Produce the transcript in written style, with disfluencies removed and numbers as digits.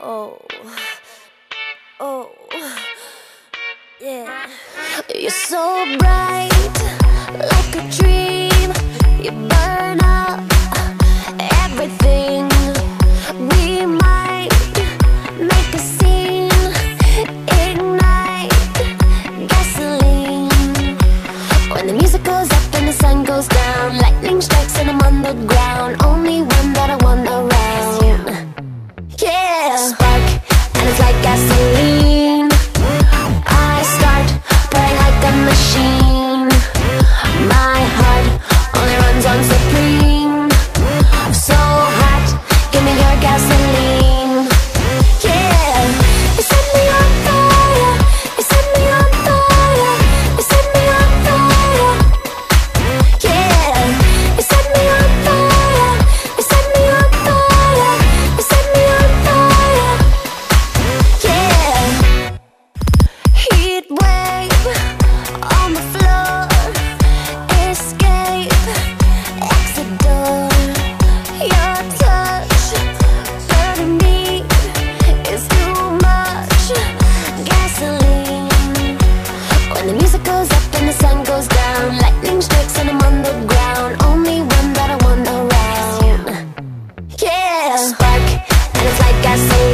Oh, oh, yeah. You're so bright, like a dream. You burn up everything. We might make a scene, ignite gasoline. When the music goes up and the sun goes down, lightning strikes and I'm on the ground. Only one that I want around. Yeah, spark, and it's like gasoline. I start burning like a machine. My heart only runs on Supreme. So hot, give me your gasoline. Yeah, you set me on fire. You set me on fire. You set me on fire. Yeah, you set me on fire. You set me on fire. You set me on fire. Yeah, heat wave on the floor. Escape, exit door. Your touch, burning me, is too much gasoline. When the music goes up and the sun goes down, lightning strikes and I'm on the ground. Only one that I want around. Yeah, spark, and it's like gasoline.